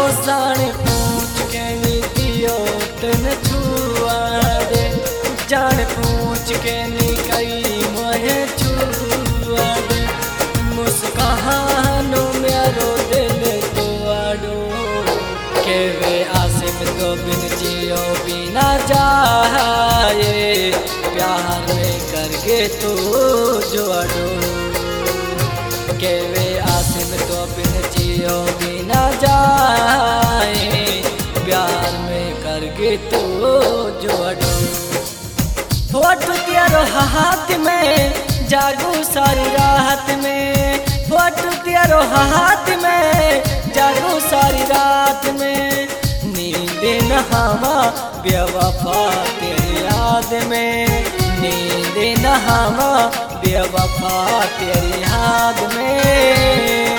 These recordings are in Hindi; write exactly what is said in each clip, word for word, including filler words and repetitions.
जान पूछ के नीतियो तन छुआ दे, जान पूछ के नी कई मोहे छुआ दे, मुस्कानो मेरो दिल तो आडो के वे आसिम तो बिन जियो बिना जाए, प्यार में करके तो जो आडो के वे आसिम तो बिन जियो बिना जाए, प्यार में करके तो जो आडो। फोटो तेरो हाथ में जागू सारी रात में, फोटो तेरो हाथ में जागू सारी रात में, नींद नहावा बेवफा तेरी याद में, नींद नहावा बेवफा तेरी याद में।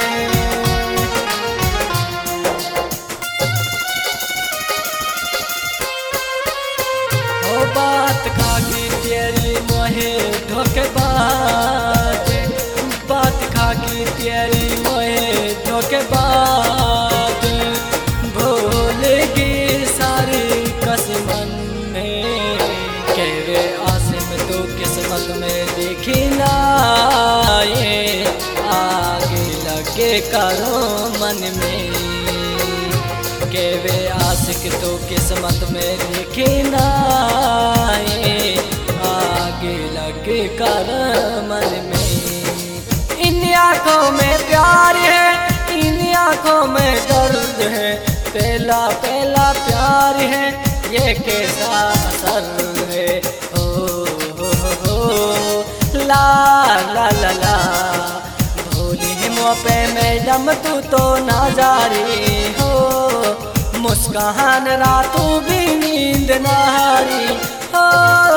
हो बात खागी तेरी मोहे धोखेबाज, बात खागी तेरी मोहे धोखेबाज, भूलेगी सारी कसमन में, के वे आसिम तो किस्मत में लिखी ना ये, आगे लगे करो मन में, के वे आशिक तो किस्मत में लिखी ना ये, आगे लगे कर मन में। इन आँखों में प्यार है, इन आँखों में दर्द है, पहला पहला प्यार है ये कैसा असर है, ओ हो हो ला ला ला ला, भोली मुँह पे मैडम तू तो ना जारी हो, मुस्कान रातों भी नींद नारी हो,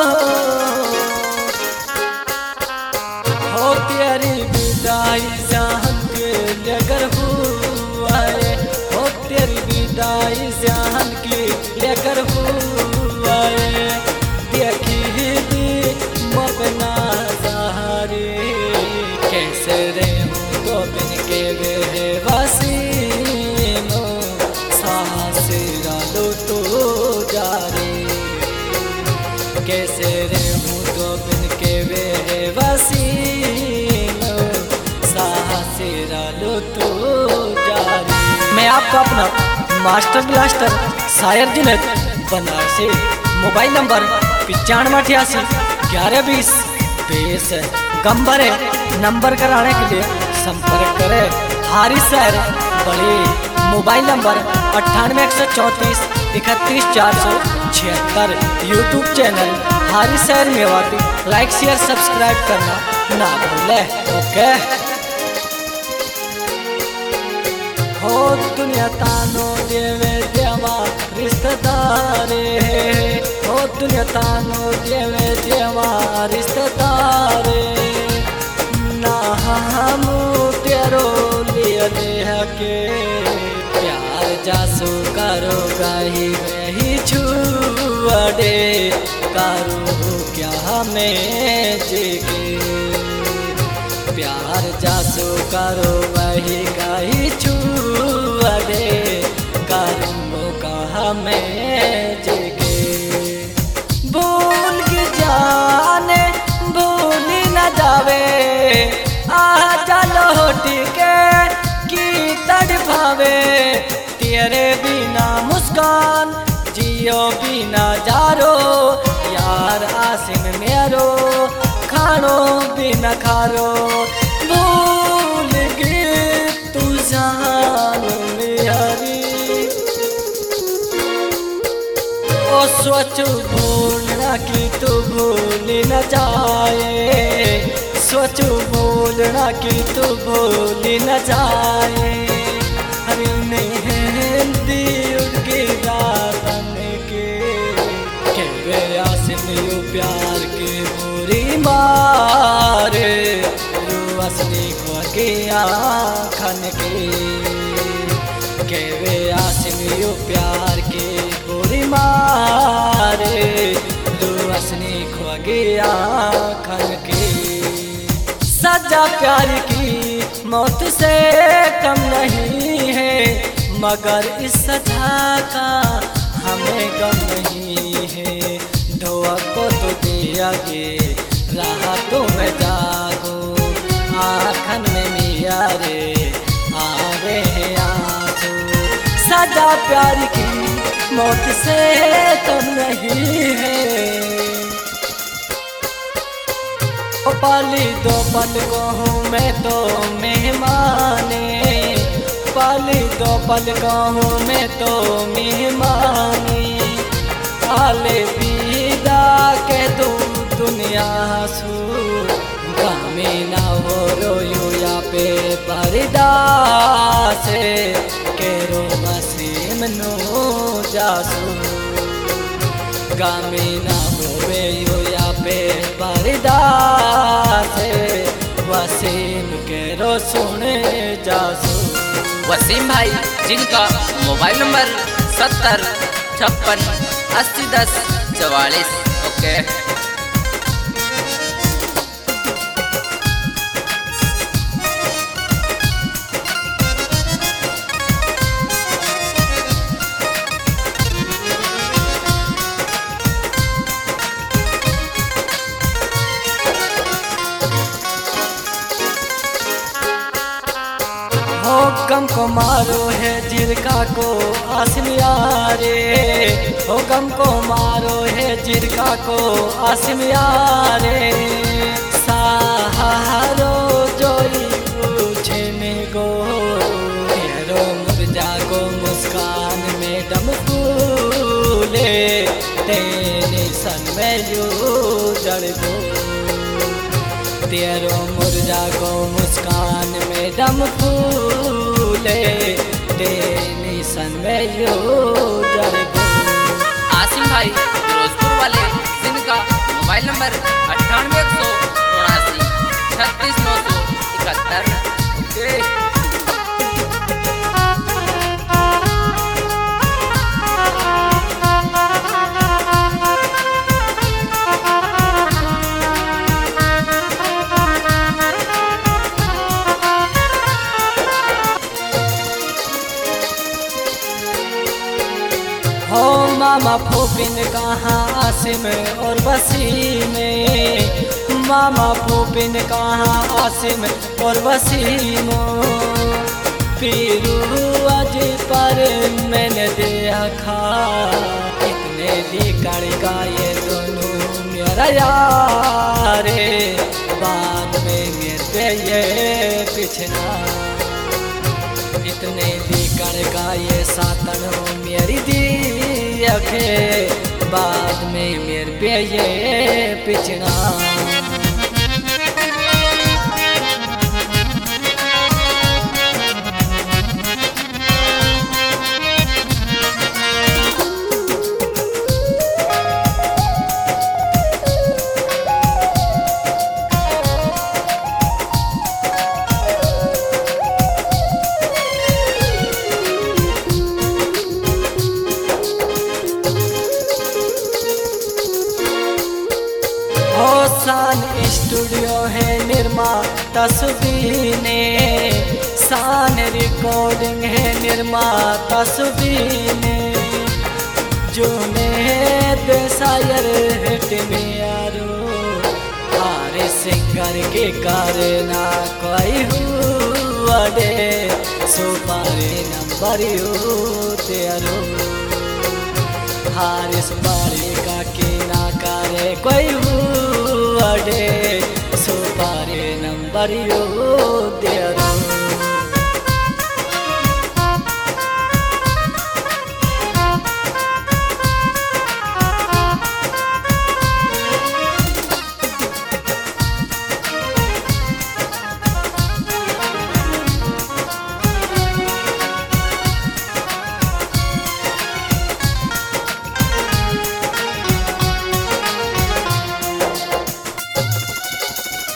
हो तेरी विदाई जान के लेकर हुआ है, हो तेरी विदाई जान के लेकर हुआ है, देखी भी मपना सहारे, कैसे रे हूँ तो बिन के वे वसीनो, सांस डालो तो जा रे, कैसे रे हूँ तो बिन के वे वसीनो, सांस डालो तो जा रे। मैं आपका अपना मास्टर ब्लास्टर शायर जुनैद बनारस से, मोबाइल नंबर पचानवे अठासी ग्यारह बीस बीस गंबर है, नंबर कराने के लिए संपर्क करें हारिस शायर बड़े, मोबाइल नंबर अट्ठानवे एक सौ चौंतीस इकतीस चार सौ छिहत्तर, यूट्यूब चैनल हारिस शायर मेवाती, लाइक शेयर सब्सक्राइब करना ना भूले। ओके हो दुनिया तानो देवे देवा रिश्तेदारे, हो दुनिया तानो देवे देवा रिश्तेदारे, ना हम तेरो लिए देह के, प्यार जासू करो गाही वही छुअडे, करो क्या मैं जेगे, प्यार जासू करो वही गाही छुअडे, करूँगो कहा मैं जेगे, भूल की जाने भूली न जावे, आ चलो टिके की तड़पावे, तेरे बिना मुस्कान जियो बिना जारो, यार आसिम मेरो खानो बिना खारो, भूल गई तू जान मेरी, ओ सोच भूलना कि तू भूल न जाए, सोच भूलना कि तू भूल न जाए, हरी मेहंदी उनकी रातन के, के वे आसिम यू प्यार के बुरी मारे, रू असली को गया खन के, के वे आसिम यू प्यार के बुरी मारे, रू असली को गया खन के, सजा प्यार की मौत से कम नहीं है, मगर इस सजा का हमें गम नहीं है। धोआ को तो दिया गे रहा तो मैं जागो, आँखन में मिया रे आ रहे आंसू। सजा प्यार की मौत से कम नहीं है। पाली दो पल को हूँ मैं तो मेहमाने, पाली दो पल को हूँ मैं तो मेहमानी। आले विदा के तू दुनिया सू, गामे ना हो रोयो या पे पर्दा से के रो वसीम नो जासू। गामे ना होवे यो या पे पर्दा से वसीम के रो सुने जासू। वसीम भाई जिनका मोबाइल नंबर सत्तर छप्पन अस्सी दस चवालीस। ओके हो गम को मारो है जिरका को आसमिया रे, हो गम को मारो है जिरका को आसमिया रे। सहारो जोई पूछे में गो रो मुरझा को मुस्कान में दम फूले, तेरे सन में यू जड़ गो तेरो मुरझा को मुस्कान में दम फूले, तेरी सन में यो जड़ गो। आसिम भाई फिरोजपुर वाले जिनका मोबाइल नंबर अट्ठानवे एक सौ उनासी छत्तीस नौ सौ इकहत्तर। ओके हो मामा फूपिन कहाँ आसिम और वसीम, मामा फूपिन कहाँ आसिम और वसीम। पीरू आज पर मैंने देखा इतने लिकड़ का ये दोनों मेरा यारे, बाद में गिरते ये पिछना। इतने लिकड़ का ये सातन मेरी दी अखे, बाद में मेरे पे ये पिछड़ा। शान स्टूडियो है निर्माता सुबीने, शान रिकॉर्डिंग है निर्माता सुबीने। जूने देसायर हिट में यारो हारे सिंगर के करना कोई हुआ दे, सुपारी नंबर यू तेरो हारिस बारी का की ना करे कोई हुआ दे, सुपारी नंबर यू दे।